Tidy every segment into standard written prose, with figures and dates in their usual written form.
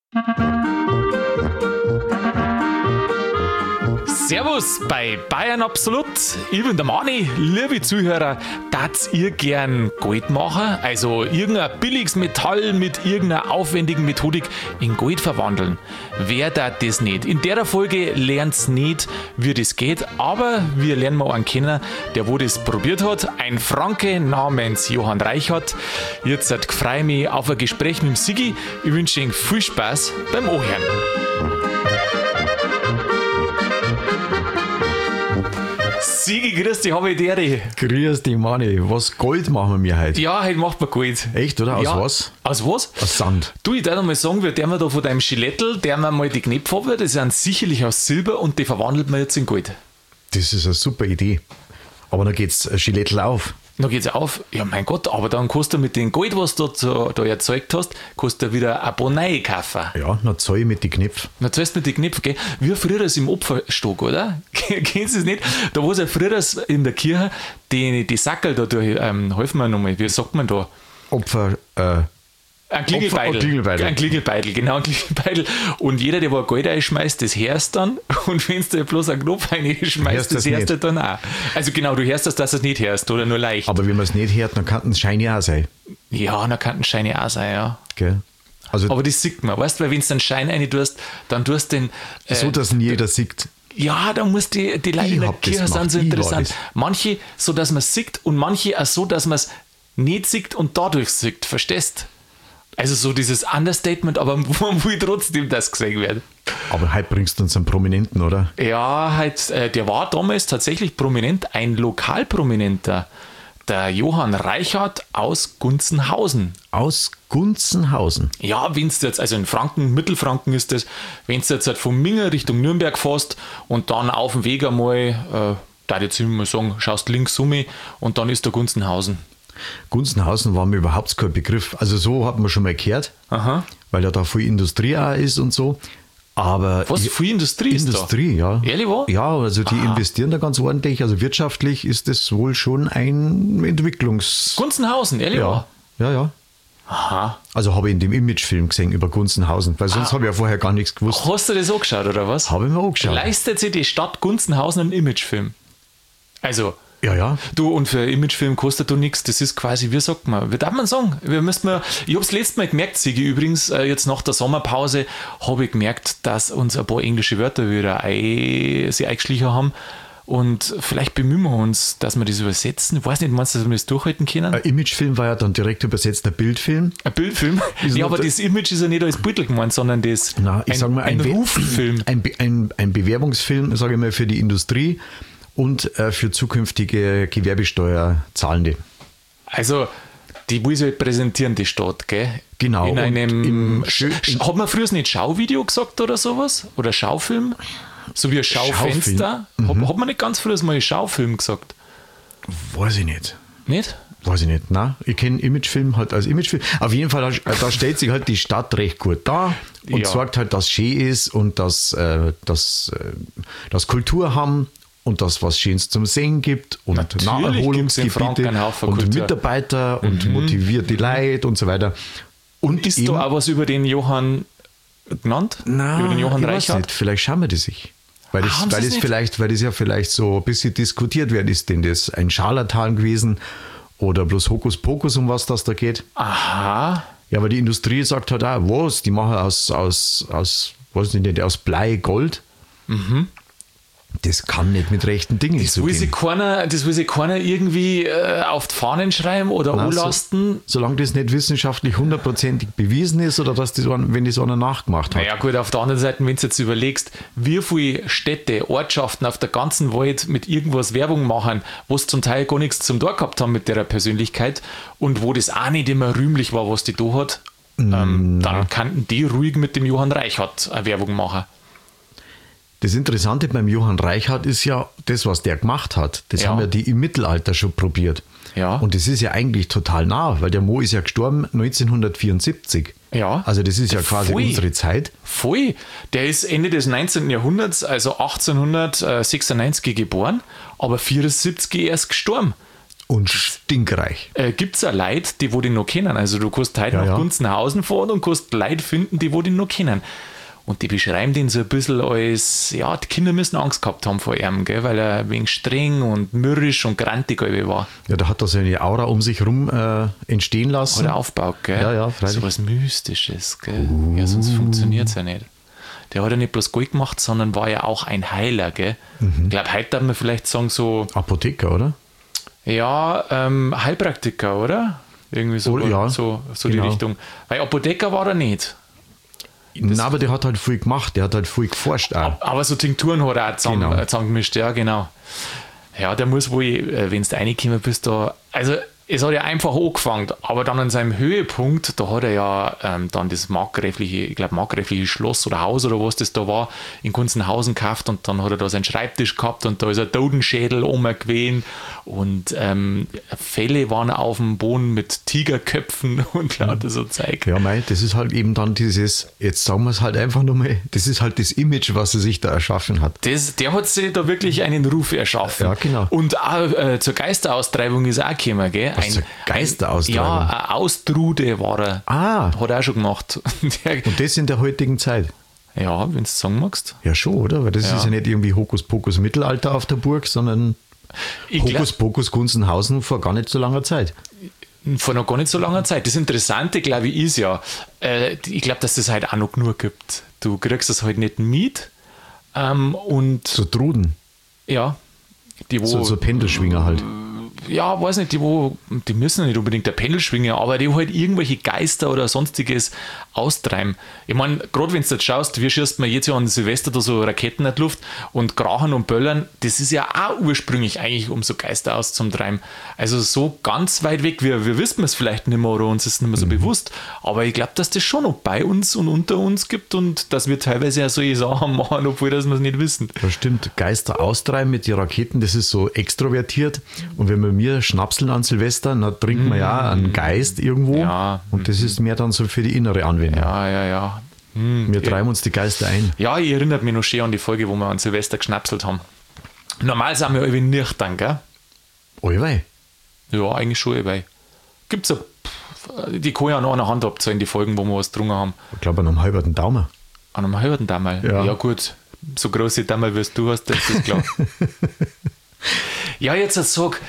Servus bei Bayern Absolut. Ich bin der Mani. Liebe Zuhörer, darfst ihr gern Gold machen? Also irgendein billiges Metall mit irgendeiner aufwendigen Methodik in Gold verwandeln? Wer darf das nicht? In der Folge lernt's nicht, wie das geht, aber wir lernen mal einen kennen, der wo das probiert hat. Ein Franke namens Johann Reichhardt. Jetzt freue ich mich auf ein Gespräch mit dem Sigi. Ich wünsche Ihnen viel Spaß beim Anhören. Sigi, grüß dich, habe ich dir. Grüß dich, Mani. Was Gold machen wir heute? Ja, heute macht man Gold. Echt, oder? Aus ja. was? Aus was? Aus Sand. Du, ich darf mal sagen, wir der da von deinem Gilettel, der wir mal die Knöpfe haben, das sind sicherlich aus Silber und die verwandelt man jetzt in Gold. Das ist eine super Idee. Aber dann geht's Gilettel auf. Dann geht's auf. Ja, mein Gott, aber dann kannst du mit dem Gold, was du da erzeugt hast, kannst du wieder ein paar neue kaufen. Ja, dann zahl ich mit den Knöpfen. Dann zahlst du mit den Knöpfen, gell? Wie früher im Opferstock, oder? Kennst du es nicht? Da war es ja früher in der Kirche, die Sackel da durch, helfen wir nochmal, wie sagt man da? Opfer, Ein Klingelbeidel. Ein Klingelbeidel, genau, ein Klingelbeidel. Und jeder, der wo Gold einschmeißt, das hörst dann. Und wenn du bloß einen Knopf reinschmeißt, das hörst du dann auch. Also genau, du hörst das, dass du es nicht hörst, oder nur leicht. aber wenn man es nicht hört, dann kann es shiny auch sein. Ja, dann kann ein Schein auch sein, ja. Gell? Also Aber das sieht man, weißt du, weil wenn du einen Schein rein tust, dann tust du den... so, dass ihn jeder sieht. Ja, da muss die Leute in der hab das Kirche sind gemacht. so Ich war interessant. das. Manche so, dass man es sieht und manche auch so, dass man es nicht sieht und dadurch sieht. Verstehst? Also so dieses Understatement, aber man will trotzdem, dass gesehen wird. Aber heute bringst du uns einen Prominenten, oder? Ja, halt, der war damals tatsächlich prominent, ein Lokalprominenter. Der Johann Reichhardt aus Gunzenhausen. Aus Gunzenhausen. Ja, wenn du jetzt, also in Franken, Mittelfranken ist das, wenn du jetzt halt von Minge Richtung Nürnberg fährst und dann auf dem Weg einmal, da jetzt immer mal sagen, schaust links um mich und dann ist der Gunzenhausen. Gunzenhausen war mir überhaupt kein Begriff. Also so hat man schon mal gehört, Aha. weil ja da viel Industrie auch ist und so. Aber Was, viel Industrie ist da? Industrie, ja. Ehrlich wahr? Ja, also die investieren da ganz ordentlich. Also wirtschaftlich ist das wohl schon ein Gunzenhausen, ehrlich wahr? Ja. Aha. Also habe ich in dem Imagefilm gesehen über Gunzenhausen, weil sonst habe ich ja vorher gar nichts gewusst. Hast du das angeschaut, oder was? Habe ich mir angeschaut. Leistet sich die Stadt Gunzenhausen einen Imagefilm? Also... Ja. Du, und für einen Imagefilm kostet du nichts. Das ist quasi, wie sagt man, wie darf man sagen? Ich habe es letztes Mal gemerkt, Sigi, übrigens, jetzt nach der Sommerpause habe ich gemerkt, dass uns ein paar englische Wörter wieder sich eingeschlichen haben. Und vielleicht bemühen wir uns, dass wir das übersetzen. Ich weiß nicht, meinst du, dass wir das durchhalten können? Ein Imagefilm war ja dann direkt übersetzt ein Bildfilm. Ein Bildfilm? Ja, aber das Image ist ja nicht als Beutel gemeint, sondern das ein Ruffilm. Ein Bewerbungsfilm, sage ich mal, für die Industrie und für zukünftige Gewerbesteuerzahlende. Also, die will sich halt präsentieren, die Stadt, gell? Genau. In einem... in- Hat man früher nicht Schauvideo gesagt oder sowas? Oder Schaufilm? So wie ein Schaufenster? Hat man nicht ganz früher mal Schaufilm gesagt? Weiß ich nicht. Nicht? Weiß ich nicht. Nein, ich kenne Imagefilm halt als Imagefilm. Auf jeden Fall, da stellt sich halt die Stadt recht gut dar und Ja. sagt halt, dass schön ist und dass Kultur haben und dass was Schönes zum Sehen gibt und Natürlich gibt's in Franken Naherholungsgebiete einen Haufen und Kultur. Mitarbeiter und motivierte Leute und so weiter. Und Ist eben- da auch was über den Johann genannt? Nein, über den Johann ich weiß Reichhardt? nicht. Vielleicht schauen wir das sich. Weil das, haben weil, Sie das es vielleicht, weil das ja vielleicht so ein bisschen diskutiert wird. Ist denn das ein Scharlatan gewesen oder bloß Hokuspokus, um was das da geht? Aha. Ja, aber die Industrie sagt halt auch, was? Die machen aus weiß ich nicht, aus Blei Gold. Das kann nicht mit rechten Dingen Das will sich keiner irgendwie auf die Fahnen schreiben oder anlasten. Solange das nicht wissenschaftlich hundertprozentig bewiesen ist oder dass wenn das einer nachgemacht hat. Naja gut, auf der anderen Seite, wenn du jetzt überlegst, wie viele Städte, Ortschaften auf der ganzen Welt mit irgendwas Werbung machen, wo es zum Teil gar nichts zum Tor gehabt haben mit der Persönlichkeit und wo das auch nicht immer rühmlich war, was die da hat, dann kannten die ruhig mit dem Johann Reichhardt eine Werbung machen. Das Interessante beim Johann Reichhardt ist ja, das, was der gemacht hat, das Ja. haben ja die im Mittelalter schon probiert. Ja. Und das ist ja eigentlich total nah, weil der Mo ist ja gestorben 1974. Ja. Also das ist ja quasi Voll. unsere Zeit. Voll. Der ist Ende des 19. Jahrhunderts, also 1896 geboren, aber 74 erst gestorben. Und stinkreich. Gibt es auch Leute, die wo den noch kennen. Also du kannst heute nach Gunzenhausen fahren und kannst Leute finden, die wo den noch kennen. Und die beschreiben den so ein bisschen als, ja, die Kinder müssen Angst gehabt haben vor ihm, gell, weil er ein wenig streng und mürrisch und grantig war. Ja, da hat er so eine Aura um sich rum entstehen lassen. Oder aufgebaut, gell? Ja, freilich. So was Mystisches, gell? Ja, sonst funktioniert es ja nicht. Der hat ja nicht bloß Gold gemacht, sondern war ja auch ein Heiler, gell? Ich glaube, heute darf man vielleicht sagen so... Apotheker, oder? Ja, Heilpraktiker, oder? Irgendwie so, so genau. Die Richtung. Weil Apotheker war er nicht. Nein, aber der hat halt viel gemacht, der hat halt viel geforscht auch. Aber so Tinkturen hat er auch zusammengemischt, ja, genau. Ja, der muss wohl, wenn du reingekommen bist, da, also es hat ja einfach angefangen, aber dann an seinem Höhepunkt, da hat er ja dann das markgräfliche Schloss oder Haus oder was das da war, in Gunzenhausen gekauft und dann hat er da seinen Schreibtisch gehabt und da ist ein Totenschädel gewesen und Felle waren auf dem Boden mit Tigerköpfen und lauter so Zeug. Ja, mei, das ist halt eben dann dieses, jetzt sagen wir es halt einfach nochmal, das ist halt das Image, was er sich da erschaffen hat. Der hat sich da wirklich einen Ruf erschaffen. Ja, genau. Und auch zur Geisteraustreibung ist er auch gekommen, gell? Geisteraustreibung? Ja, ein Austrude war er. Hat er auch schon gemacht. Und das in der heutigen Zeit? Ja, wenn du es sagen magst. Ja, schon, oder? Weil das ist ja nicht irgendwie Hokuspokus Mittelalter auf der Burg, sondern Hokuspokus Gunzenhausen vor gar nicht so langer Zeit. Vor noch gar nicht so langer Zeit. Das Interessante, glaube ich, ist ja, ich glaube, dass das halt auch noch genug gibt. Du kriegst das halt nicht mit. Und so Truden. Ja. Die, wo, so Pendelschwinger halt. Ja, weiß nicht, die müssen nicht unbedingt der Pendel schwingen, aber die halt irgendwelche Geister oder sonstiges austreiben. Ich meine, gerade wenn du jetzt schaust, wie schießt man jetzt ja an Silvester da so Raketen in die Luft und krachen und böllern, das ist ja auch ursprünglich eigentlich, um so Geister auszutreiben. Also so ganz weit weg, wir wissen es vielleicht nicht mehr oder uns ist nicht mehr so bewusst, aber ich glaube, dass das schon noch bei uns und unter uns gibt und dass wir teilweise ja solche Sachen machen, obwohl das wir es nicht wissen. Das stimmt, Geister austreiben mit den Raketen, das ist so extrovertiert und wenn wir schnapseln an Silvester, dann trinken wir ja einen Geist irgendwo und das ist mehr dann so für die innere Anwendung. Ja. Wir treiben uns die Geister ein. Ja, ich erinnere mich noch schön an die Folge, wo wir an Silvester geschnapselt haben. Normal sind wir irgendwie nüchtern, gell? Allweil? Ja, eigentlich schon allweil. Gibt's die kann ja noch an der Hand abzählen, die Folgen, wo wir was getrunken haben. Ich glaube an einem halben Daumen. An einem halben Daumen? Ja gut, so große Daumen, wie du hast, das ist klar. Ja, jetzt sag,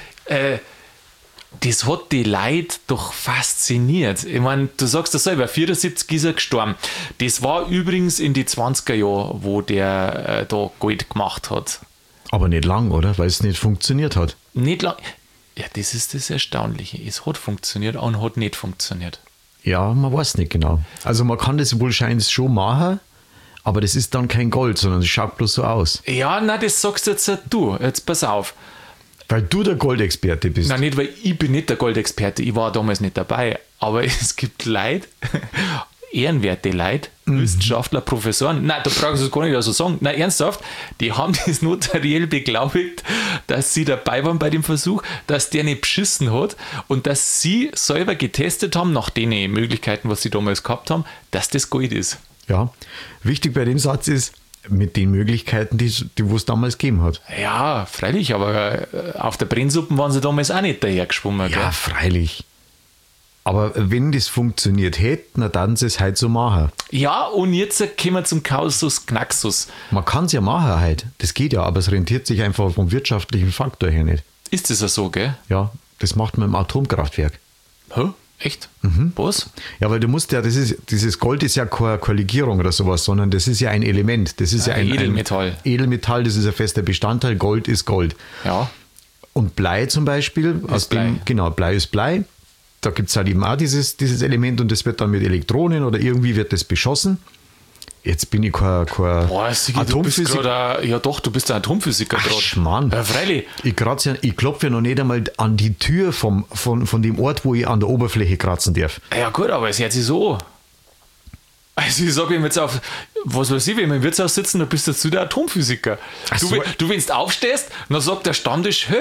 das hat die Leute doch fasziniert. Ich meine, du sagst das selber, 74 ist er gestorben. Das war übrigens in die 20er Jahre, wo der da Gold gemacht hat. Aber nicht lang, oder? Weil es nicht funktioniert hat. Nicht lang. Ja, das ist das Erstaunliche. Es hat funktioniert und hat nicht funktioniert. Ja, man weiß nicht genau. Also man kann das wohl scheinbar schon machen, aber das ist dann kein Gold, sondern es schaut bloß so aus. Ja, nein, das sagst jetzt du. Jetzt pass auf. Weil du der Goldexperte bist. Nein, nicht, weil ich bin nicht der Goldexperte. Ich war damals nicht dabei. Aber es gibt Leute, ehrenwerte Leute, Wissenschaftler, Professoren. Nein, da brauchst du es gar nicht so sagen. Nein, ernsthaft, die haben das notariell beglaubigt, dass sie dabei waren bei dem Versuch, dass der nicht beschissen hat und dass sie selber getestet haben, nach den Möglichkeiten, was sie damals gehabt haben, dass das Gold ist. Ja, wichtig bei dem Satz ist, mit den Möglichkeiten, die es damals gegeben hat. Ja, freilich, aber auf der Brennsuppen waren sie damals auch nicht dahergeschwommen. Ja, gell? freilich. Aber wenn das funktioniert hätte, na dann sie es halt so machen. Ja, und jetzt kommen wir zum Kausus Knaxus. Man kann es ja machen halt, das geht ja, aber es rentiert sich einfach vom wirtschaftlichen Faktor her nicht. Ist das ja so, gell? Ja, das macht man im Atomkraftwerk. Hä? Echt? Was? Ja, weil du musst ja, dieses Gold ist ja keine Legierung oder sowas, sondern das ist ja ein Element. Das ist ja ein Edelmetall. Ein Edelmetall, das ist ein fester Bestandteil. Gold ist Gold. Ja. Und Blei zum Beispiel, Blei ist Blei. Da gibt es halt eben auch dieses Element und das wird dann mit Elektronen oder irgendwie wird das beschossen. Jetzt bin ich kein Sigi, Atomphysiker. Du bist ein Atomphysiker gerade. Ach, Mann. Ja, freilich. Ich klopfe ja noch nicht einmal an die Tür von dem Ort, wo ich an der Oberfläche kratzen darf. Ja gut, aber es hört sich so an. Also ich sage ihm jetzt auf, was weiß ich, wenn wir im Wirtshaus sitzen, dann bist du der Atomphysiker. Ach so. Du, wenn du aufstehst, dann sagt der Stammtisch, hey,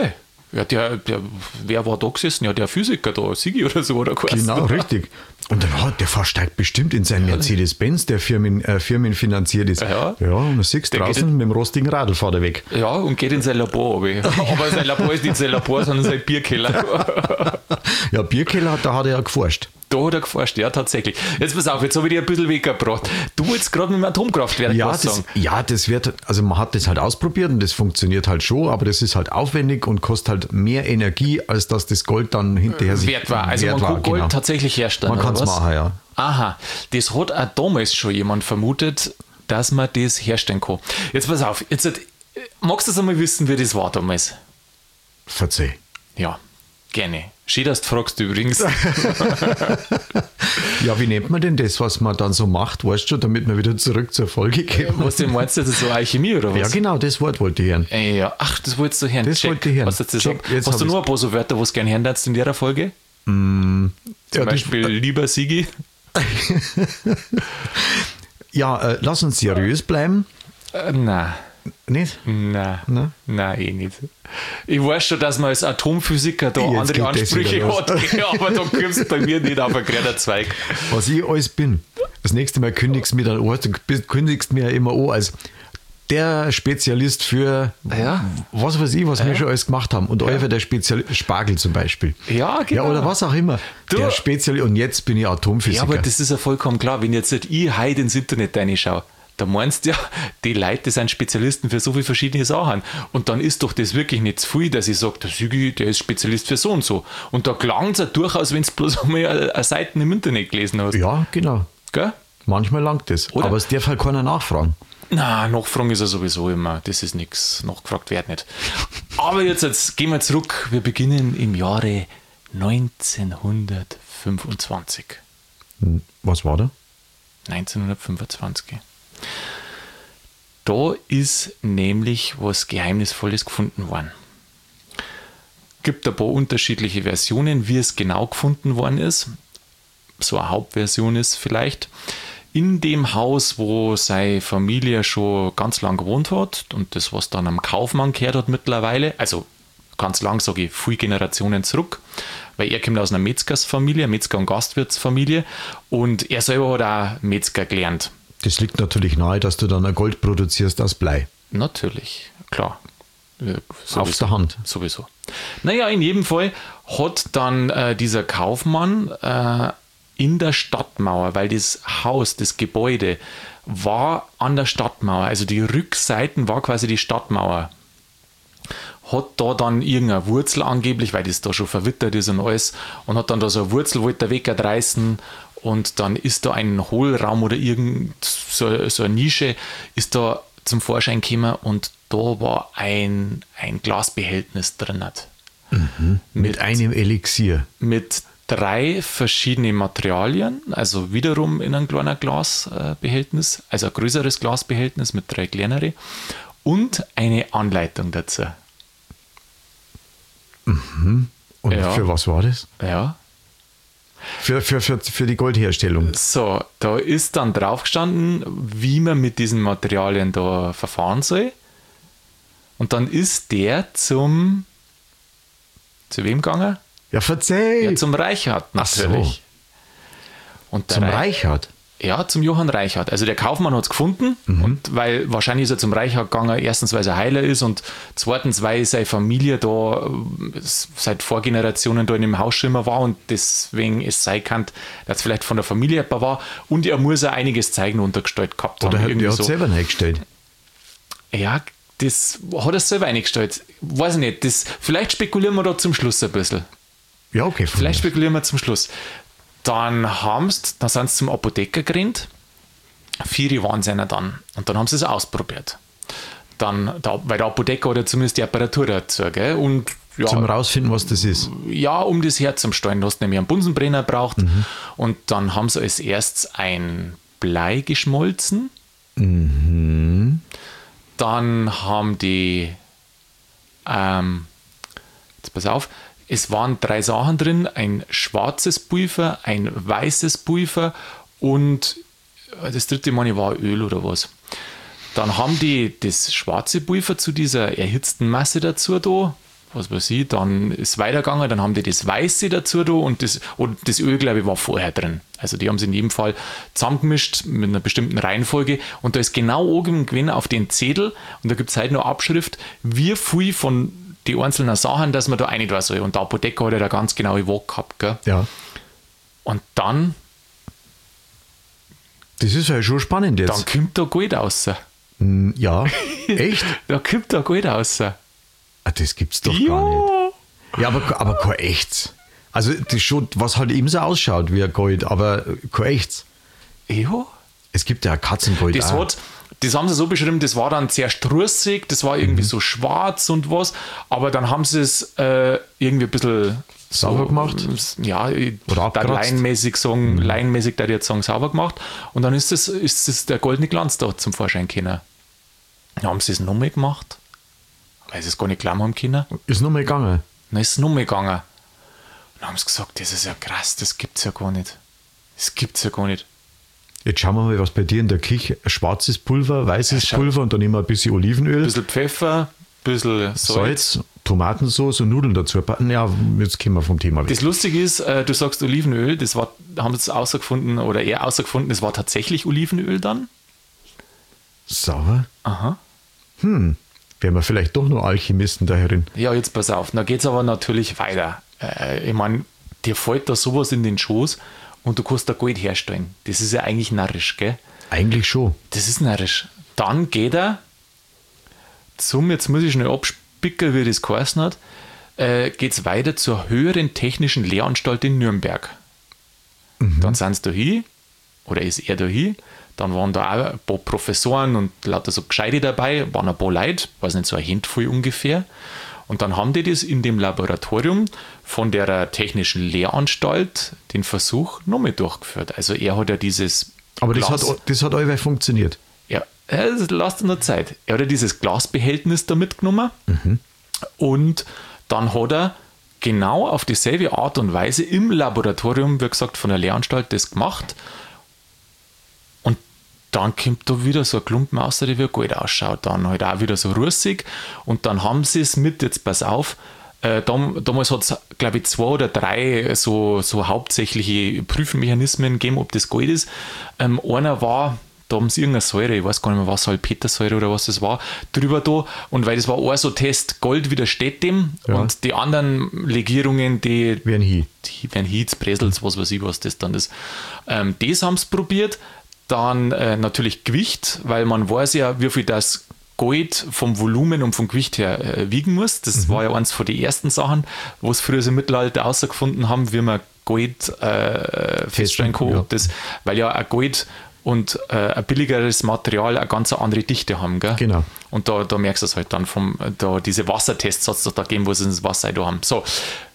Ja, wer war da gesessen? Ja, der Physiker da, Sigi oder so, oder was? Genau, richtig. Und dann, der versteigt bestimmt in seinen Mercedes-Benz, der firmenfinanziert ist. Ja. Ja, und du siehst draußen mit dem rostigen Radl fährt er weg. Ja, und geht in sein Labor. Aber sein Labor ist nicht sein Labor, sondern sein Bierkeller. Ja, Bierkeller, da hat er ja geforscht. Da hat er geforscht, ja, tatsächlich. Jetzt pass auf, jetzt habe ich dir ein bisschen weggebracht. Du wolltest gerade mit dem Atomkraftwerk was sagen. Das wird, also man hat das halt ausprobiert und das funktioniert halt schon, aber das ist halt aufwendig und kostet halt mehr Energie, als dass das Gold dann hinterher sich wert war. Also man kann Gold tatsächlich herstellen. Man kann es machen, ja. Aha, das hat auch damals schon jemand vermutet, dass man das herstellen kann. Jetzt pass auf, magst du das einmal wissen, wie das war damals? Verzeih. Ja, gerne. Schön, dass du fragst übrigens. Ja, wie nennt man denn das, was man dann so macht, weißt du schon, damit wir wieder zurück zur Folge kommen? Was du meinst, das ist so Alchemie oder was? Ja, genau, das Wort wollte ich hören. Ja, ach, das wolltest du hören. Das wollte ich hören. Hast du nur ein paar so Wörter, was du gerne hören darfst in der Folge? Zum Beispiel lieber Sigi. Ja, lass uns seriös bleiben. Nein. Nicht? Nein, eh nicht. Ich weiß schon, dass man als Atomphysiker da Jetzt andere Ansprüche hat, aber da kommst du bei mir nicht auf einen grünen Zweig. Was ich alles bin. Das nächste Mal kündigst du mir dann an, du kündigst mir ja immer an als der Spezialist für was weiß ich, was wir schon alles gemacht haben. Und euer der Spezialist, Spargel zum Beispiel. Ja, genau. Ja, oder was auch immer. Der Spezialist, und jetzt bin ich Atomphysiker. Ja, aber das ist ja vollkommen klar. Wenn jetzt ich heute ins Internet reinschaue, da meinst du ja, die Leute, die sind Spezialisten für so viele verschiedene Sachen. Und dann ist doch das wirklich nicht zu viel, dass ich sage, der Sigi, der ist Spezialist für so und so. Und da klang es ja durchaus, wenn du bloß einmal eine Seite im Internet gelesen hast. Ja, genau. Gell? Manchmal langt das. Oder? Aber es darf halt keiner nachfragen. Na, nachfragen ist ja sowieso immer. Das ist nichts. Nachgefragt wird nicht. Aber jetzt gehen wir zurück. Wir beginnen im Jahre 1925. Was war da? 1925. Da ist nämlich was Geheimnisvolles gefunden worden. Gibt ein paar unterschiedliche Versionen, wie es genau gefunden worden ist. So eine Hauptversion ist vielleicht in dem Haus, wo seine Familie schon ganz lang gewohnt hat und das, was dann am Kaufmann gehört hat mittlerweile, also ganz lang, sage ich, viele Generationen zurück, weil er kommt aus einer Metzgersfamilie, Metzger- und Gastwirtsfamilie, und er selber hat auch Metzger gelernt. Das liegt natürlich nahe, dass du dann ein Gold produzierst aus Blei. Natürlich, klar. Auf der Hand. Sowieso. Naja, in jedem Fall hat dann dieser Kaufmann in der Stadtmauer, weil das Haus, das Gebäude war an der Stadtmauer, also die Rückseiten war quasi die Stadtmauer, hat da dann irgendeine Wurzel angeblich, weil das da schon verwittert ist und alles, und hat dann da so eine Wurzel, wollte er wegreißen, und dann ist da ein Hohlraum oder irgend so eine Nische ist da zum Vorschein gekommen, und da war ein Glasbehältnis drin. Mit einem Elixier. Mit 3 verschiedene Materialien, also wiederum in einem kleinen Glasbehältnis, also ein größeres Glasbehältnis mit 3 kleinere, und eine Anleitung dazu. Und für was war das? Ja. Für die Goldherstellung. So, da ist dann drauf gestanden, wie man mit diesen Materialien da verfahren soll. Und dann ist der zu wem gegangen? Ja, verzeih! Ja, zum Reichhardt natürlich. So. Und zum Reichhardt? Ja, zum Johann Reichhardt. Also der Kaufmann hat es gefunden, und weil wahrscheinlich ist er zum Reichhardt gegangen, erstens, weil er Heiler ist, und zweitens, weil seine Familie da seit Vorgenerationen da in dem Haus schon immer war, und deswegen es sein kann, dass es vielleicht von der Familie jemand war, und er muss ja einiges zeigen untergestellt gehabt haben. Oder er hat selber eingestellt. Ja, das hat er selber eingestellt. Weiß ich nicht. Vielleicht spekulieren wir da zum Schluss ein bisschen. Ja, okay. Vielleicht spekulieren wir zum Schluss. Dann sind sie zum Apotheker gerannt. 4 waren sie dann. Und dann haben sie es ausprobiert. Weil der Apotheker hat ja zumindest die Apparatur dazu. Gell? Und, ja, zum rausfinden, was das ist. Ja, um das herzustellen. Du hast nämlich einen Bunsenbrenner braucht. Und dann haben sie als erstes ein Blei geschmolzen. Dann haben die jetzt pass auf, es waren 3 Sachen drin, ein schwarzes Pulver, ein weißes Pulver und das dritte meine war Öl oder was. Dann haben die das schwarze Pulver zu dieser erhitzten Masse dazu da was weiß ich, dann ist es weitergegangen, dann haben die das Weiße dazu da und das Öl, glaube ich, war vorher drin. Also die haben es in jedem Fall zusammengemischt mit einer bestimmten Reihenfolge und da ist genau oben gewesen auf den Zettel und da gibt es halt noch Abschrift, wie viel von die einzelnen Sachen, dass man da rein tun soll. Und der Apotheker hat ja da ganz genaue Waage gehabt. Gell? Ja. Und dann... Das ist ja schon spannend jetzt. Dann kommt da Geld raus. Ja, echt? Da kommt da Geld raus. Ah, das gibt's doch gar nicht. Ja, aber kein echtes. Also das schon, was halt eben so ausschaut wie ein Gold, aber kein echtes. Ja. Es gibt ja Katzengold auch. Das haben sie so beschrieben, das war dann sehr strussig, das war irgendwie so schwarz und was, aber dann haben sie es irgendwie ein bisschen sauber gemacht? Ja, oder abgeratzt? laienmäßig da jetzt sagen, sauber gemacht und dann ist das der goldene Glanz da zum Vorschein gekommen. Dann haben sie es nochmal gemacht, weil sie es gar nicht glauben haben können. Ist nochmal gegangen? Dann ist es nochmal gegangen. Und dann haben sie gesagt, das ist ja krass, das gibt's ja gar nicht. Das gibt's ja gar nicht. Jetzt schauen wir mal, was bei dir in der Küche, schwarzes Pulver, weißes Pulver und dann immer ein bisschen Olivenöl. Ein bisschen Pfeffer, ein bisschen Salz, Tomatensauce und Nudeln dazu. Ja, jetzt kommen wir vom Thema weg. Das Lustige ist, du sagst Olivenöl, haben sie herausgefunden, oder er herausgefunden, das war tatsächlich Olivenöl dann. Sauber? Aha. Wären wir vielleicht doch nur Alchemisten da herin. Ja, jetzt pass auf, da geht es aber natürlich weiter. Ich meine, dir fällt da sowas in den Schoß und du kannst da Gold herstellen. Das ist ja eigentlich narrisch, gell? Eigentlich schon. Das ist narrisch. Dann geht er jetzt muss ich schnell abspicken, wie das geheißen hat, geht es weiter zur höheren technischen Lehranstalt in Nürnberg. Dann sind sie da hin, oder ist er da hin, dann waren da auch ein paar Professoren und lauter so Gescheite dabei, waren ein paar Leute, weiß nicht, so ein Handvoll ungefähr. Und dann haben die das in dem Laboratorium von der technischen Lehranstalt den Versuch nochmal durchgeführt. Also er hat ja dieses Aber Glas, das hat allweil funktioniert. ja, lasst nur Zeit. Er hat ja dieses Glasbehältnis da mitgenommen und dann hat er genau auf dieselbe Art und Weise im Laboratorium, wie gesagt, von der Lehranstalt das gemacht. Und dann kommt da wieder so ein Klumpen raus, der wie Gold ausschaut. Dann halt auch wieder so russig. Und dann haben sie es mit, jetzt pass auf, damals hat es, glaube ich, 2 oder 3 so hauptsächliche Prüfmechanismen gegeben, ob das Gold ist. Einer war, da haben sie irgendeine Säure, ich weiß gar nicht mehr was, Salpetersäure oder was das war, drüber da. Und weil das war auch so Test, Gold widersteht dem. Ja. Und die anderen Legierungen, die Werden werden Hietz, Bresels, was weiß ich, was das dann ist. Das haben sie probiert. Dann natürlich Gewicht, weil man weiß ja, wie viel das Gold vom Volumen und vom Gewicht her wiegen muss. Das war ja eins von den ersten Sachen, wo es früher im Mittelalter herausgefunden haben, wie man Gold feststellen kann. Ja. Weil ja ein Gold und ein billigeres Material eine ganz andere Dichte haben. Gell? Genau. Und da merkst du es halt dann diese Wassertests hat es da gegeben, wo sie das Wasser da haben. So,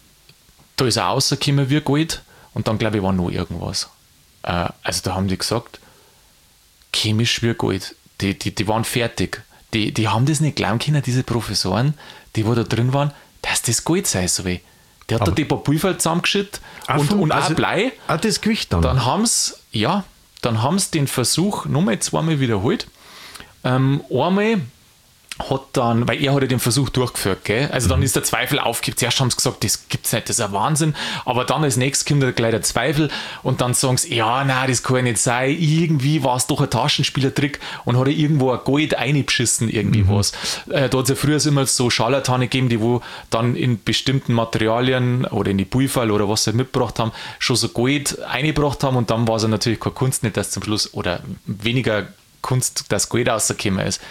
da ist er rausgekommen wie Gold und dann glaube ich war noch irgendwas. Also da haben die gesagt, chemisch wie Gold. Die waren fertig. Die haben das nicht glauben können, diese Professoren, die wo da drin waren, dass das Gold sei soll. Der hat da die paar Pulver zusammengeschüttet und auch Blei. Auch das Gewicht dann? Dann haben sie den Versuch nochmal 2-mal wiederholt. Einmal hat dann, weil er hat ja den Versuch durchgeführt, gell? Also dann ist der Zweifel aufgegeben. Zuerst haben sie gesagt, das gibt's nicht, das ist ein Wahnsinn. Aber dann als nächstes kommt gleich der Zweifel und dann sagen sie, ja, nein, das kann ja nicht sein. Irgendwie war es doch ein Taschenspielertrick und hat er irgendwo ein Gold eingeschissen, irgendwie was. Da hat es ja früher immer so Scharlatane gegeben, die wo dann in bestimmten Materialien oder in die Pulver oder was sie mitgebracht haben, schon so Gold eingebracht haben und dann war es ja natürlich keine Kunst, nicht dass zum Schluss, oder weniger Kunst, dass Gold rausgekommen ist.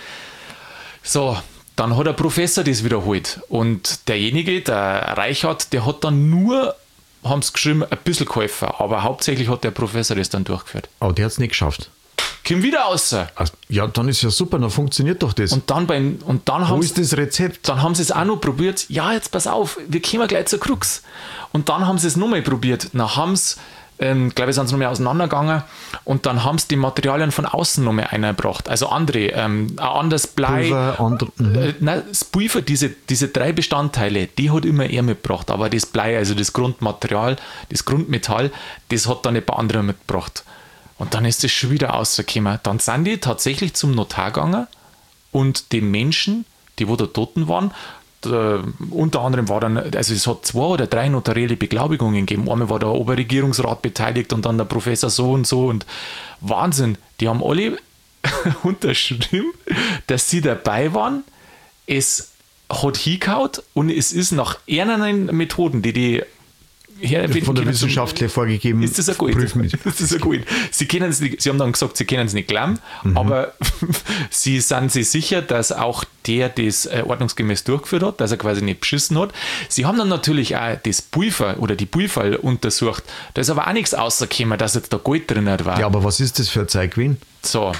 So, dann hat der Professor das wiederholt und derjenige, der Reichert, der hat dann nur, haben sie geschrieben, ein bisschen geholfen, aber hauptsächlich hat der Professor das dann durchgeführt. Aber der hat es nicht geschafft. Komm wieder raus! Also, ja, dann ist ja super, dann funktioniert doch das. Und dann Wo ist das Rezept? Dann haben sie es auch noch probiert. Ja, jetzt pass auf, wir kommen gleich zur Krux. Und dann haben sie es nochmal probiert. Dann haben sie, glaube ich, sind sie nochmal auseinandergegangen und dann haben sie die Materialien von außen nochmal eingebracht. Also andere, ein anderes Blei. Pulver, Nein, das Pulver, diese 3 Bestandteile, die hat immer er mitgebracht. Aber das Blei, also das Grundmaterial, das Grundmetall, das hat dann ein paar andere mitgebracht. Und dann ist das schon wieder rausgekommen. Dann sind die tatsächlich zum Notar gegangen und die Menschen, die wo da Toten waren, unter anderem war dann, also es hat 2 oder 3 notarielle Beglaubigungen gegeben. Einmal war der Oberregierungsrat beteiligt und dann der Professor so und Wahnsinn. Die haben alle unterschrieben, dass sie dabei waren. Es hat hingehauen und es ist nach ihren Methoden, die von der Wissenschaft vorgegeben. Ist das ein Gut? Ist das ein Gut? Sie haben dann gesagt, sie können es nicht glauben, aber sie sind sich sicher, dass auch der das ordnungsgemäß durchgeführt hat, dass er quasi nicht beschissen hat. Sie haben dann natürlich auch das Pulver oder die Pulver untersucht. Da ist aber auch nichts rausgekommen, dass jetzt da Gold drin war. Ja, aber was ist das für ein Zeug gewesen? So.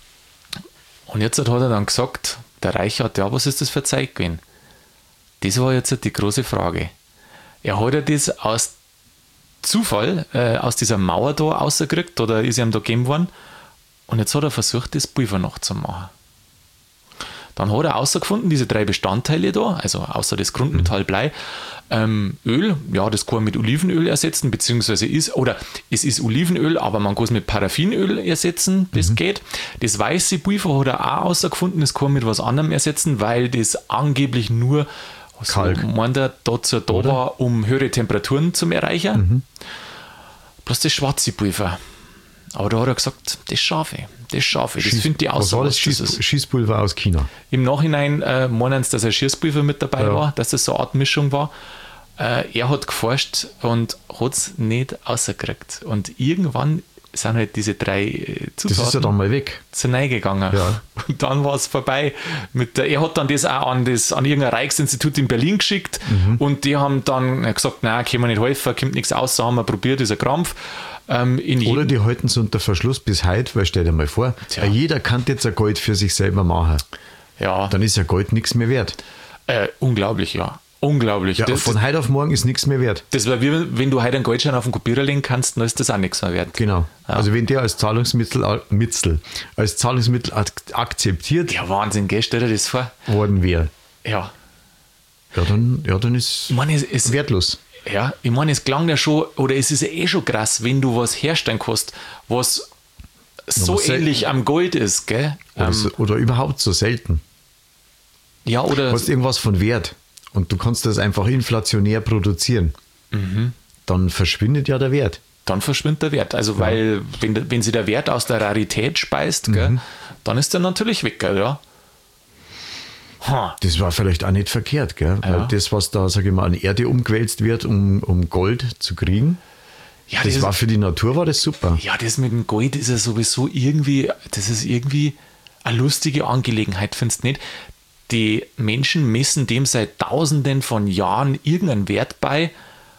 Und jetzt hat er dann gesagt, der Reichert, ja, was ist das für ein Zeug gewesen? Das war jetzt die große Frage. Er hat ja das aus Zufall, aus dieser Mauer da rausgekriegt oder ist ihm da gegeben worden und jetzt hat er versucht, das Pulver nachzumachen. Dann hat er herausgefunden, diese 3 Bestandteile da, also außer das Grundmetall Blei, Öl, ja, das kann man mit Olivenöl ersetzen, beziehungsweise es ist Olivenöl, aber man kann es mit Paraffinöl ersetzen, das geht. Das weiße Pulver hat er auch herausgefunden, das kann man mit was anderem ersetzen, weil das angeblich nur Kalk. So meint er, dazu da war, um höhere Temperaturen zu erreichen. Bloß das schwarze Pulver. Aber da hat er gesagt, das scharfe. Das findet die Was war das? Schießpulver aus China? Im Nachhinein meinen sie, dass ein Schießpulver mit dabei war, dass das so eine Art Mischung war. Er hat geforscht und hat es nicht rausgekriegt. Und irgendwann sind halt diese 3 Zutaten. Das ist ja dann mal weg. Zu neu gegangen. Ja. Und dann war es vorbei. Er hat dann das auch an irgendein Reichsinstitut in Berlin geschickt und die haben dann gesagt, nein, können wir nicht helfen, kommt nichts aus, haben wir probiert, ist ein Krampf. Oder die halten es unter Verschluss bis heute, weil stell dir mal vor, jeder kann jetzt ein Gold für sich selber machen. Ja. Dann ist ja Gold nichts mehr wert. Unglaublich, ja. Unglaublich. Ja, von heute auf morgen ist nichts mehr wert. Das wäre wie wenn du heute einen Goldschein auf den Kopierer legen kannst, dann ist das auch nichts mehr wert. Genau. Ja. Also wenn der als Zahlungsmittel akzeptiert Wahnsinn, gell? Stell dir das vor. worden wäre. Ja. Ja, dann ist es wertlos. Ja, ich meine, es klang ja schon, oder es ist ja eh schon krass, wenn du was herstellen kannst, was so ähnlich am Gold ist, gell? Oder überhaupt so selten. Ja, oder... Du hast irgendwas von Wert und du kannst das einfach inflationär produzieren. Dann verschwindet ja der Wert. Dann verschwindet der Wert. Also, weil, wenn sie der Wert aus der Rarität speist, gell, dann ist der natürlich weg, gell, ja. Das war vielleicht auch nicht verkehrt, gell? Ja. Weil das, was da, sage ich mal, an Erde umgewälzt wird, um Gold zu kriegen, ja, das war für die Natur war das super. Ja, das mit dem Gold ist ja sowieso irgendwie eine lustige Angelegenheit, findest du nicht? Die Menschen messen dem seit Tausenden von Jahren irgendeinen Wert bei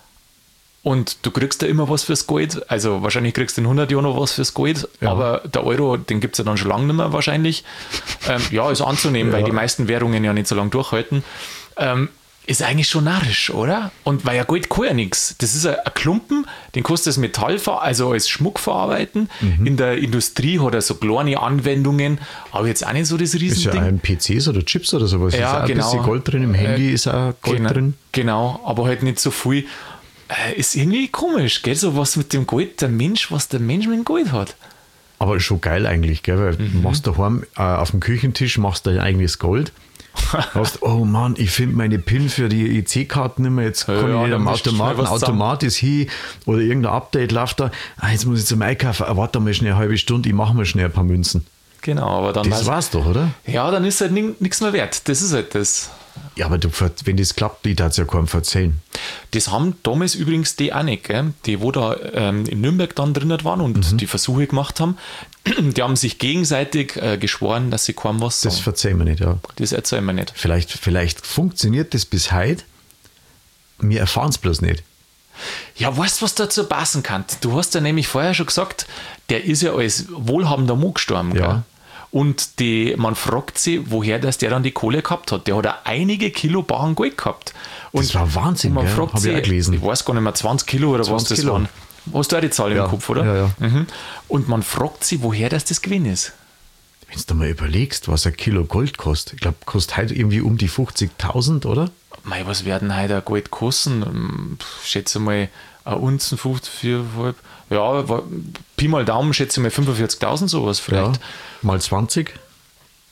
und du kriegst da immer was fürs Gold. Also wahrscheinlich kriegst du in 100 Jahren noch was fürs Gold, aber der Euro, den gibt es ja dann schon lange nicht mehr wahrscheinlich. Ist anzunehmen, weil die meisten Währungen ja nicht so lange durchhalten. Ist eigentlich schon narrisch, oder? Und weil ja Gold kann ja nichts. Das ist ein Klumpen, den kannst du als Metall, also als Schmuck verarbeiten. In der Industrie hat er so kleine Anwendungen, aber jetzt auch nicht so das Riesending. Ist ja auch in PCs oder Chips oder sowas. Ja, ist auch genau. ein bisschen Gold drin, im Handy ist auch Gold drin. Genau, aber halt nicht so viel. Ist irgendwie komisch, gell? So was mit dem Gold, was der Mensch mit dem Gold hat. Aber schon geil eigentlich, gell? Weil du machst daheim auf dem Küchentisch, machst dein eigenes Gold. Hast, oh Mann, ich finde meine PIN für die EC-Karten nicht mehr, jetzt kann ich nicht am Automat ist hier oder irgendein Update läuft da, jetzt muss ich zum Einkaufen, warte mal schnell eine halbe Stunde, ich mache mal schnell ein paar Münzen. Genau, aber dann... Das war's doch, oder? Ja, dann ist halt nichts mehr wert, das ist halt das. Ja, aber wenn das klappt, die darf es ja keinem erzählen. Das haben damals übrigens die auch nicht, gell? Die, wo da in Nürnberg dann drin waren und die Versuche gemacht haben, die haben sich gegenseitig geschworen, dass sie keinem was sagen. Das verzeihen wir nicht, ja. Das erzählen wir nicht. Vielleicht funktioniert das bis heute, wir erfahren es bloß nicht. Ja, weißt du, was dazu passen kann? Du hast ja nämlich vorher schon gesagt, der ist ja als wohlhabender Mann gestorben, Ja. gell? Und man fragt sich, woher der dann die Kohle gehabt hat. Der hat auch einige Kilo baren Gold gehabt. Und Das war Wahnsinn, man gell? fragt Hab ich sich, auch gelesen. ich weiß gar nicht mehr, 20 Kilo oder 20 was das Kilo. waren. Hast du auch die Zahl im Kopf, oder? Ja. Und man fragt sich, woher das Gewinn ist. Wenn du mal überlegst, was ein Kilo Gold kostet, ich glaube, kostet heute irgendwie um die 50.000, oder? Mei, was werden heute ein Gold kosten? Schätze mal, ein Unzen 50, 4,5. Ja, Pi mal Daumen, schätze mal 45.000 sowas vielleicht. Ja, mal 20.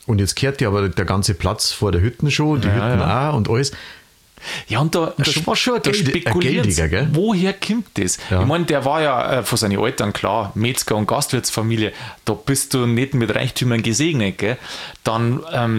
Und jetzt kehrt ja aber der ganze Platz vor der Hütten schon, die Hütten auch und alles. Ja, und da war schon ein spekuliert, Geldiger, gell? woher kommt das? Ja. Ich meine, der war ja von seinen Eltern, klar, Metzger und Gastwirtsfamilie, da bist du nicht mit Reichtümern gesegnet, gell? Dann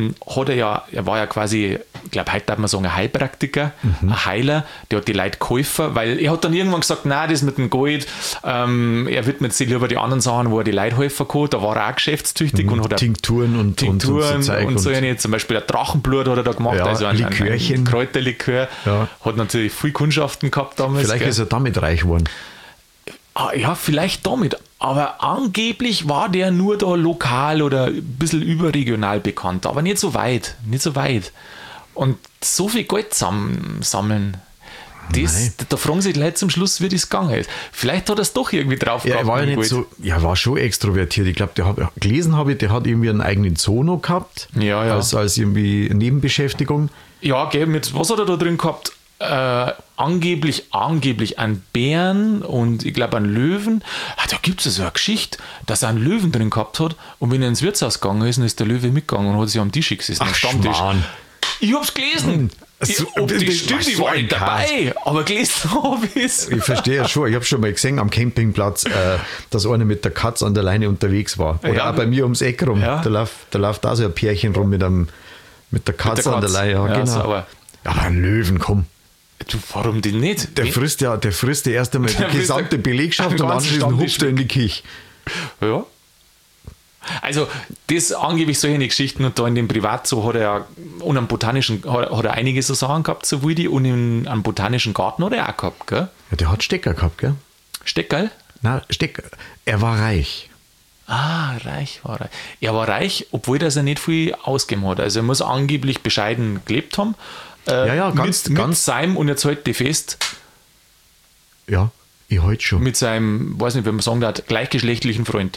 er war ja quasi, ich glaube, heute darf man sagen, ein Heilpraktiker, ein Heiler, der hat die Leute geholfen, weil er hat dann irgendwann gesagt, nein, das mit dem Gold, er widmet sich lieber die anderen Sachen, wo er die Leute helfen kann, da war er auch geschäftstüchtig und hat Tinkturen und so Zeug und so eine, zum Beispiel ein Drachenblut hat er da gemacht, ja, also ein Kräuterlikör. Ja. Hat natürlich viel Kundschaften gehabt damals. Vielleicht gell? ist er damit reich geworden. Ja, vielleicht damit. Aber angeblich war der nur da lokal oder ein bisschen überregional bekannt. Aber nicht so weit. Nicht so weit. Und so viel Geld sammeln, da fragen sich die Leute zum Schluss, wie das gegangen ist. Vielleicht hat er es doch irgendwie drauf gehabt. Er war ja nicht so, war schon extrovertiert. Ich glaube, gelesen habe ich, der hat irgendwie einen eigenen Sono gehabt. Ja. Als irgendwie Nebenbeschäftigung. Ja, gell, was hat er da drin gehabt? Angeblich einen Bären und ich glaube einen Löwen. Da gibt es so eine Geschichte, dass er einen Löwen drin gehabt hat und wenn er ins Wirtshaus gegangen ist, dann ist der Löwe mitgegangen und hat sich am Tisch gesessen. Ach, Schmarrn. Ich hab's gelesen. Ob die stimmt, ich war nicht dabei, aber gelesen habe ich es. Ich verstehe ja schon. Ich habe schon mal gesehen am Campingplatz, dass einer mit der Katze an der Leine unterwegs war. Oder auch bei mir ums Eck rum. Ja. Da läuft da so ein Pärchen rum mit der Katze an der Leine. Ja, genau. So, aber ein Löwen, komm. Du, warum denn nicht? Der frisst ja erst einmal die gesamte Belegschaft und anschließend hupft er in die Kich. Ja. Also, das angeblich solche Geschichten und da in dem Privatzoo hat er ja, und am botanischen, hat er einige so Sachen gehabt, so wie die, und am botanischen Garten hat er auch gehabt, gell? Ja, der hat Stecker gehabt, gell? Steckerl? Nein, Stecker. Er war reich. Reich war er. Er war reich, obwohl er nicht viel ausgegeben hat. Also, er muss angeblich bescheiden gelebt haben. Ganz. Mit seinem, und jetzt halt die fest. Ja, ich halt schon. Mit seinem, weiß nicht, wie man sagen darf, gleichgeschlechtlichen Freund.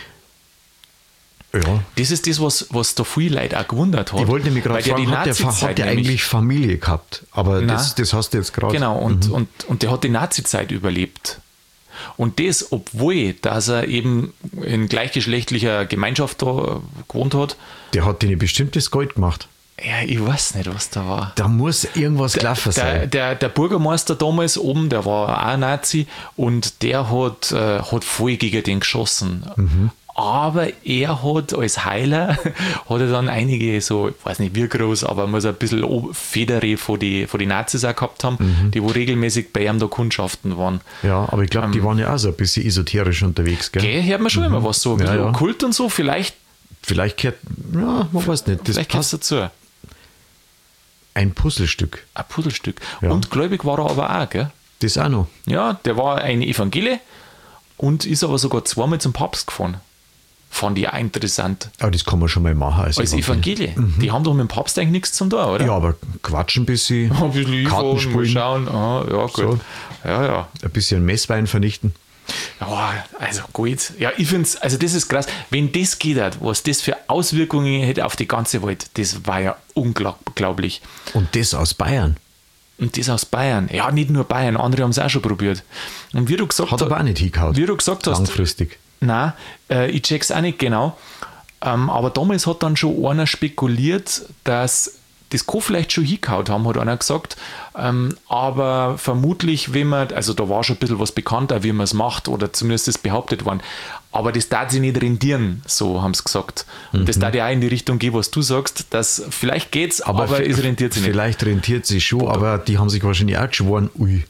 Ja. Das ist das, was da viele Leute auch gewundert hat. Ich wollte nämlich gerade fragen, hat der eigentlich Familie gehabt? Aber das hast du jetzt gerade. Genau, und der hat die Nazi-Zeit überlebt. Und das, obwohl, dass er eben in gleichgeschlechtlicher Gemeinschaft da gewohnt hat. Der hat denen bestimmt das Gold gemacht. Ja, ich weiß nicht, was da war. Da muss irgendwas gelaufen sein. Der Bürgermeister damals oben, der war auch ein Nazi und der hat voll gegen den geschossen. Aber er hat als Heiler, hat er dann einige so, ich weiß nicht wie groß, aber muss ein bisschen Federe von die Nazis auch gehabt haben, die wo regelmäßig bei ihm da Kundschaften waren. Ja, aber ich glaube, die waren ja auch so ein bisschen esoterisch unterwegs, gell? Okay, hört man schon immer was so, ein bisschen Kult und so, vielleicht gehört, ja, man weiß nicht. Das vielleicht passt dazu. Ein Puzzlestück. Ein Puzzlestück. Ja. Und gläubig war er aber auch, gell? Das auch noch. Ja, der war ein Evangelie und ist aber sogar zweimal zum Papst gefahren. Fand ich auch interessant. Aber das kann man schon mal machen. Als Evangelie. Die haben doch mit dem Papst eigentlich nichts zum tun, oder? Ja, aber quatschen ein bisschen. Ein bisschen Karten spielen. Schauen. Ja, gut. So. Ja. Ein bisschen Messwein vernichten. Ja, also gut. Ja, ich finde es, also das ist krass. Wenn das geht, was das für Auswirkungen hätte auf die ganze Welt, das war ja unglaublich. Und das aus Bayern. Und das aus Bayern. Ja, nicht nur Bayern, andere haben es auch schon probiert. Und wie du gesagt hast. Hat aber auch nicht hingehauen. Wie du gesagt hast. Langfristig. Nein, ich check's auch nicht genau. Aber damals hat dann schon einer spekuliert, dass das kann vielleicht schon hingehauen haben, hat einer gesagt. Aber vermutlich, wenn man, also da war schon ein bisschen was bekannter, wie man es macht, oder zumindest ist behauptet worden. Aber das darf sich nicht rentieren, so haben sie gesagt. Und das darf ja auch in die Richtung gehen, was du sagst, dass vielleicht geht's, aber es rentiert sich nicht. Vielleicht rentiert sich schon, aber die haben sich wahrscheinlich auch geschworen,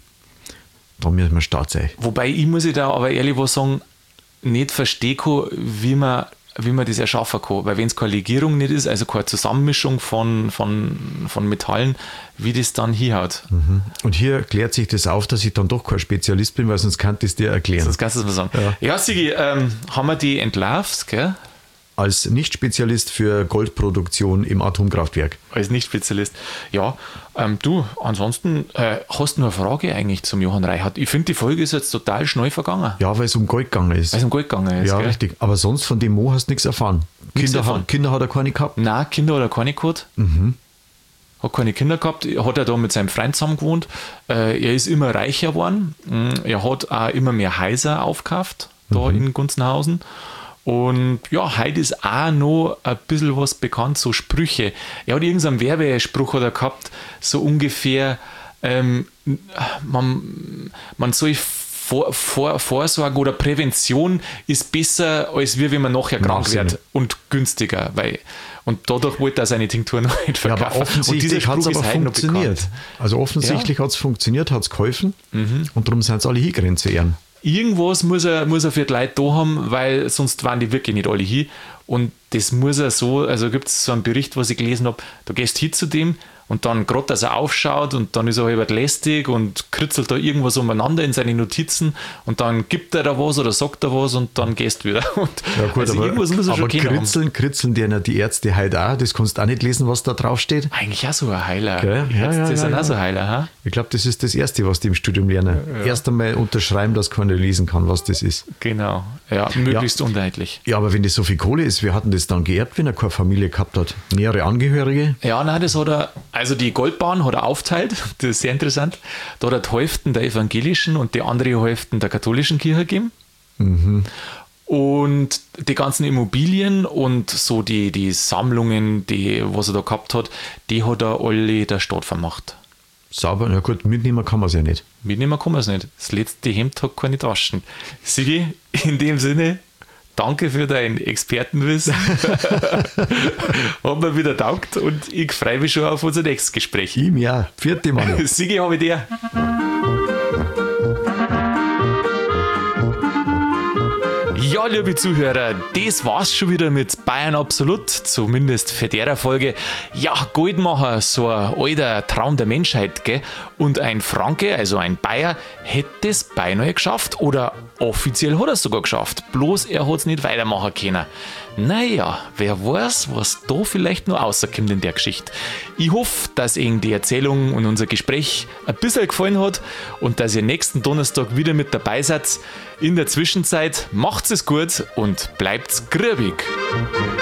da müssen wir Start sein. Wobei ich muss da aber ehrlich was sagen, nicht verstehen kann, wie man das erschaffen kann. Weil wenn es keine Legierung nicht ist, also keine Zusammenmischung von Metallen, wie das dann hinhaut. Und hier klärt sich das auf, dass ich dann doch kein Spezialist bin, weil sonst kann ich es dir erklären. Sonst kannst du es mal sagen. Ja, Sigi, haben wir die entlarvt, gell? Als Nicht-Spezialist für Goldproduktion im Atomkraftwerk. Als Nicht-Spezialist. Ja, du, ansonsten hast du noch eine Frage eigentlich zum Johann Reichert. Ich finde, die Folge ist jetzt total schnell vergangen. Ja, weil es um Gold gegangen ist. Ja, gell? Richtig. Aber sonst von dem Mo hast du nichts erfahren. Kinder hat er keine gehabt? Nein, Kinder hat er keine gehabt. Hat keine Kinder gehabt. Hat er da mit seinem Freund zusammen gewohnt. Er ist immer reicher geworden. Er hat auch immer mehr Häuser aufgekauft, da in Gunzenhausen. Und ja, heute ist auch noch ein bisschen was bekannt, so Sprüche. Er hat irgendeinen Werbespruch oder gehabt, so ungefähr, man soll Vorsorge oder Prävention ist besser, als wenn man nachher krank wird und günstiger, und dadurch wollte er seine Tinktur noch nicht verkaufen. Ja, aber offensichtlich hat es aber funktioniert. Also offensichtlich hat es funktioniert, hat es geholfen und darum sind es alle hingerannt zu ehren. Irgendwas muss er für die Leute da haben, weil sonst waren die wirklich nicht alle hin. Und das muss er so, also gibt es so einen Bericht, was ich gelesen habe, du gehst hin zu dem und dann gerade, dass er aufschaut und dann ist er halb lästig und kritzelt da irgendwas umeinander in seine Notizen und dann gibt er da was oder sagt er was und dann gehst du wieder. Und ja gut, also irgendwas muss er schon kennen. Kritzeln die Ärzte heute auch, das kannst du auch nicht lesen, was da drauf steht. Eigentlich auch so ein Heiler. Okay. Das sind auch so Heiler. Ha? Ich glaube, das ist das Erste, was die im Studium lernen. Ja. Erst einmal unterschreiben, dass keiner lesen kann, was das ist. Genau, ja, möglichst uneinheitlich. Ja, aber wenn das so viel Kohle ist, wir hatten das dann geerbt, wenn er keine Familie gehabt hat? Nähere Angehörige? Ja, nein, das hat er, also die Goldbahn hat er aufteilt, das ist sehr interessant. Da hat er die Hälften der evangelischen und die andere Hälften der katholischen Kirche gegeben. Und die ganzen Immobilien und so die Sammlungen, was er da gehabt hat, die hat er alle der Stadt vermacht. Sauber, na gut, mitnehmen kann man es ja nicht. Mitnehmen kann man es nicht. Das letzte Hemd hat keine Taschen. Sigi, in dem Sinne, danke für dein Expertenwissen. Hat mir wieder taugt und ich freue mich schon auf unser nächstes Gespräch. Ihm ja. Vierte Mann. Sigi, habe ich dir. Ja, liebe Zuhörer, das war's schon wieder mit Bayern Absolut, zumindest für der Folge. Ja, Goldmacher, so ein alter Traum der Menschheit, gell? Und ein Franke, also ein Bayer, hätte es beinahe geschafft oder offiziell hat er es sogar geschafft, bloß er hat es nicht weitermachen können. Naja, wer weiß, was da vielleicht noch rauskommt in der Geschichte. Ich hoffe, dass Ihnen die Erzählung und unser Gespräch ein bisschen gefallen hat und dass ihr nächsten Donnerstag wieder mit dabei seid. In der Zwischenzeit macht's es gut und bleibt's grübig.